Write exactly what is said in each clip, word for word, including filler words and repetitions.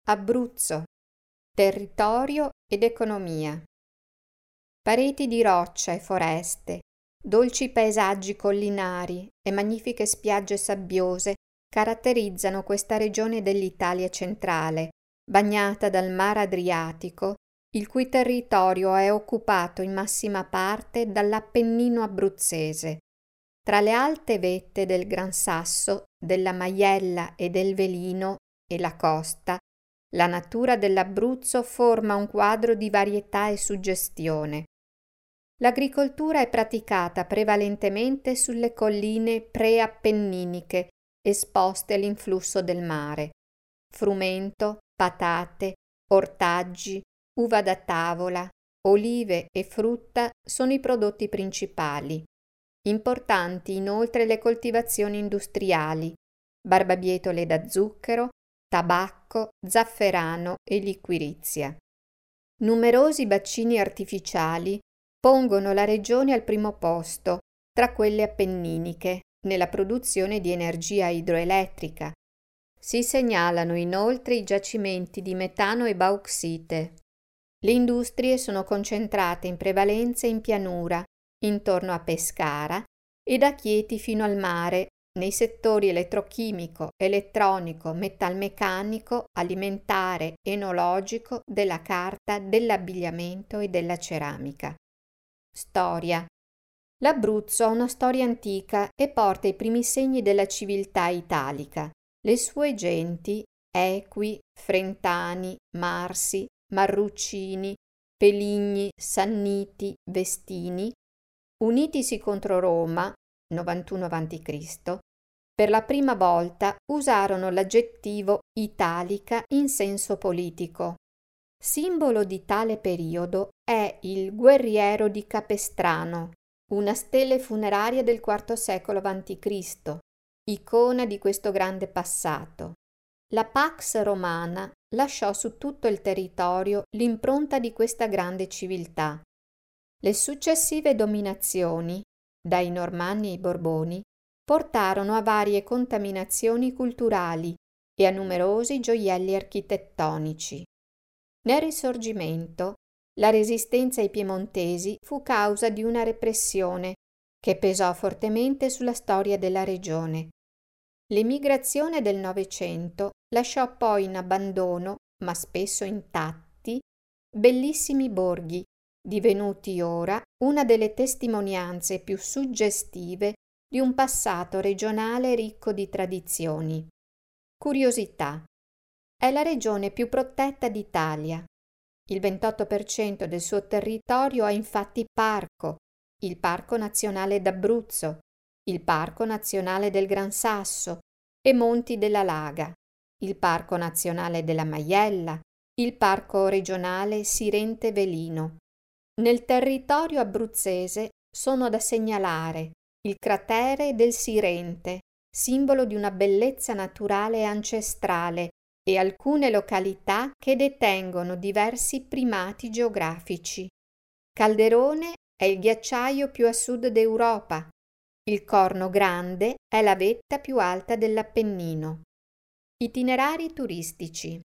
Abruzzo, territorio ed economia. Pareti di roccia e foreste, dolci paesaggi collinari e magnifiche spiagge sabbiose caratterizzano questa regione dell'Italia centrale, bagnata dal Mar Adriatico, il cui territorio è occupato in massima parte dall'Appennino abruzzese. Tra le alte vette del Gran Sasso, della Maiella e del Velino e la costa, la natura dell'Abruzzo forma un quadro di varietà e suggestione. L'agricoltura è praticata prevalentemente sulle colline preappenniniche esposte all'influsso del mare. Frumento, patate, ortaggi, uva da tavola, olive e frutta sono i prodotti principali. Importanti inoltre le coltivazioni industriali, barbabietole da zucchero, tabacco, zafferano e liquirizia. Numerosi bacini artificiali pongono la regione al primo posto tra quelle appenniniche nella produzione di energia idroelettrica. Si segnalano inoltre i giacimenti di metano e bauxite. Le industrie sono concentrate in prevalenza in pianura, intorno a Pescara, e da Chieti fino al mare, nei settori elettrochimico, elettronico, metalmeccanico, alimentare, enologico, della carta, dell'abbigliamento e della ceramica. Storia. L'Abruzzo ha una storia antica e porta i primi segni della civiltà italica. Le sue genti, Equi, Frentani, Marsi, Marrucini, Peligni, Sanniti, Vestini, unitisi contro Roma, novantuno avanti Cristo, per la prima volta usarono l'aggettivo italica in senso politico. Simbolo di tale periodo è il guerriero di Capestrano, una stele funeraria del quarto secolo avanti Cristo, icona di questo grande passato. La Pax Romana lasciò su tutto il territorio l'impronta di questa grande civiltà. Le successive dominazioni, dai Normanni ai Borboni, portarono a varie contaminazioni culturali e a numerosi gioielli architettonici. Nel Risorgimento, la resistenza ai piemontesi fu causa di una repressione che pesò fortemente sulla storia della regione. L'emigrazione del Novecento lasciò poi in abbandono, ma spesso intatti, bellissimi borghi, divenuti ora una delle testimonianze più suggestive di un passato regionale ricco di tradizioni. Curiosità. È la regione più protetta d'Italia. Il ventotto per cento del suo territorio ha infatti parco, il Parco Nazionale d'Abruzzo, il Parco Nazionale del Gran Sasso e Monti della Laga, il Parco Nazionale della Maiella, il Parco Regionale Sirente-Velino. Nel territorio abruzzese sono da segnalare il cratere del Sirente, simbolo di una bellezza naturale e ancestrale, e alcune località che detengono diversi primati geografici. Calderone è il ghiacciaio più a sud d'Europa. Il Corno Grande è la vetta più alta dell'Appennino. Itinerari turistici.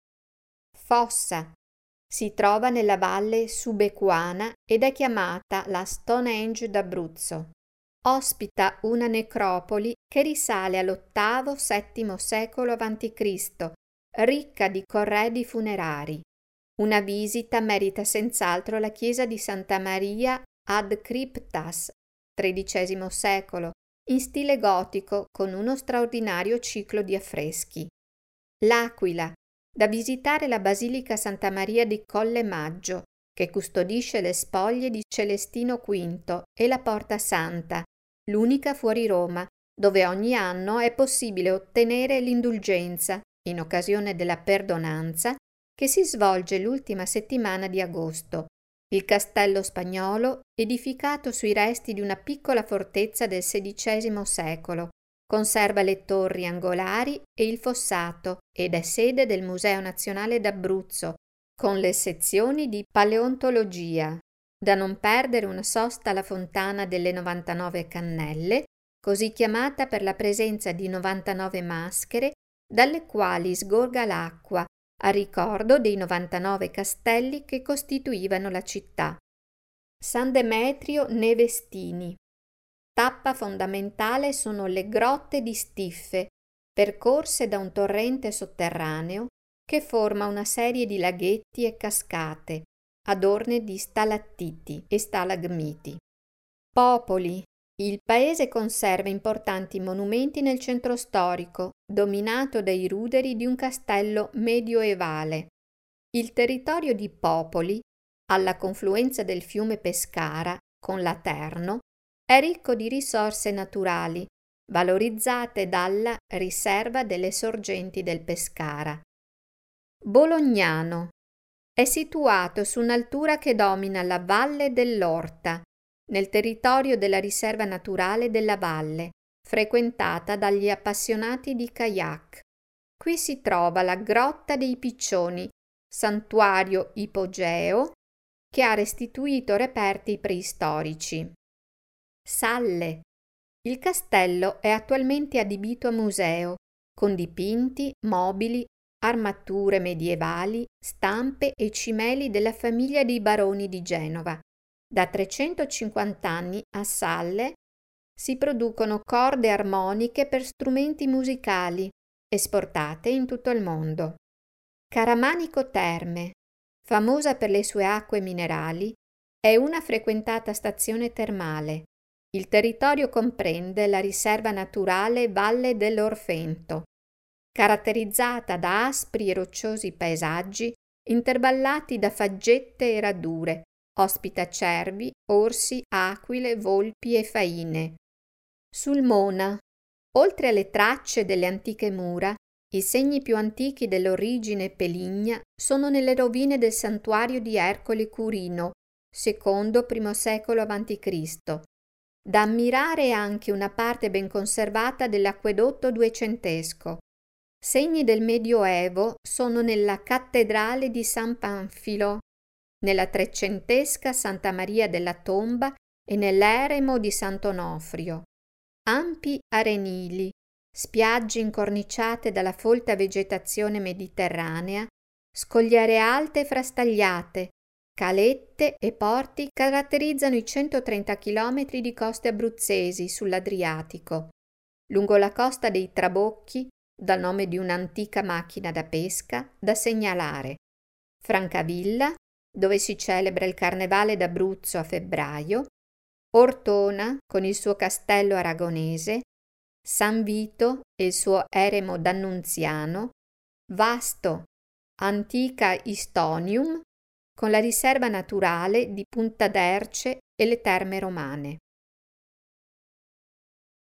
Fossa. Si trova nella valle subequana ed è chiamata la Stonehenge d'Abruzzo. Ospita una necropoli che risale all'ottavo settimo secolo avanti Cristo, ricca di corredi funerari. Una visita merita senz'altro la chiesa di Santa Maria ad Cryptas, tredicesimo secolo, in stile gotico con uno straordinario ciclo di affreschi. L'Aquila, da visitare la Basilica Santa Maria di Colle Maggio, che custodisce le spoglie di Celestino quinto, e la Porta Santa, l'unica fuori Roma, dove ogni anno è possibile ottenere l'indulgenza, in occasione della perdonanza, che si svolge l'ultima settimana di agosto. Il castello spagnolo, edificato sui resti di una piccola fortezza del sedicesimo secolo, conserva le torri angolari e il fossato ed è sede del Museo Nazionale d'Abruzzo, con le sezioni di paleontologia. Da non perdere una sosta alla Fontana delle novantanove Cannelle, così chiamata per la presenza di novantanove maschere, dalle quali sgorga l'acqua, a ricordo dei novantanove castelli che costituivano la città. San Demetrio Nevestini. Tappa fondamentale sono le grotte di Stiffe, percorse da un torrente sotterraneo che forma una serie di laghetti e cascate, adorne di stalattiti e stalagmiti. Popoli. Il paese conserva importanti monumenti nel centro storico, dominato dai ruderi di un castello medioevale. Il territorio di Popoli, alla confluenza del fiume Pescara con l'Aterno, è ricco di risorse naturali, valorizzate dalla riserva delle sorgenti del Pescara. Bolognano. È situato su un'altura che domina la valle dell'Orta, nel territorio della riserva naturale della valle, frequentata dagli appassionati di kayak. Qui si trova la Grotta dei Piccioni, santuario ipogeo che ha restituito reperti preistorici. Salle. Il castello è attualmente adibito a museo, con dipinti, mobili, armature medievali, stampe e cimeli della famiglia dei baroni di Genova. Da trecentocinquanta anni a Salle si producono corde armoniche per strumenti musicali, esportate in tutto il mondo. Caramanico Terme, famosa per le sue acque minerali, è una frequentata stazione termale. Il territorio comprende la riserva naturale Valle dell'Orfento, caratterizzata da aspri e rocciosi paesaggi intervallati da faggette e radure. Ospita cervi, orsi, aquile, volpi e faine. Sulmona. Oltre alle tracce delle antiche mura, i segni più antichi dell'origine peligna sono nelle rovine del santuario di Ercole Curino, secondo primo secolo avanti Cristo. Da ammirare anche una parte ben conservata dell'acquedotto duecentesco. Segni del Medioevo sono nella cattedrale di San Panfilo, nella trecentesca Santa Maria della Tomba e nell'eremo di Sant'Onofrio. Ampi arenili, spiagge incorniciate dalla folta vegetazione mediterranea, scogliere alte e frastagliate, calette e porti caratterizzano i centotrenta chilometri di coste abruzzesi sull'Adriatico. Lungo la costa dei Trabocchi, dal nome di un'antica macchina da pesca, da segnalare. Francavilla, dove si celebra il Carnevale d'Abruzzo a febbraio, Ortona con il suo castello aragonese, San Vito e il suo eremo d'Annunziano, Vasto, antica Istonium, con la riserva naturale di Punta d'Erce e le terme romane.